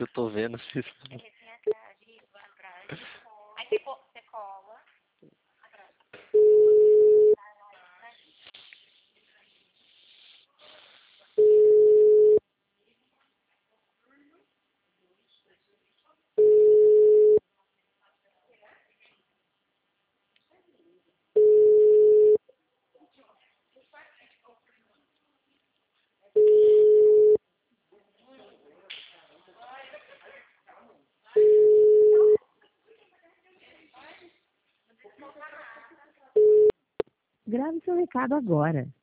que eu tô vendo. Aqui assim atrás. Aí você cola. Atrás. Grave seu recado agora.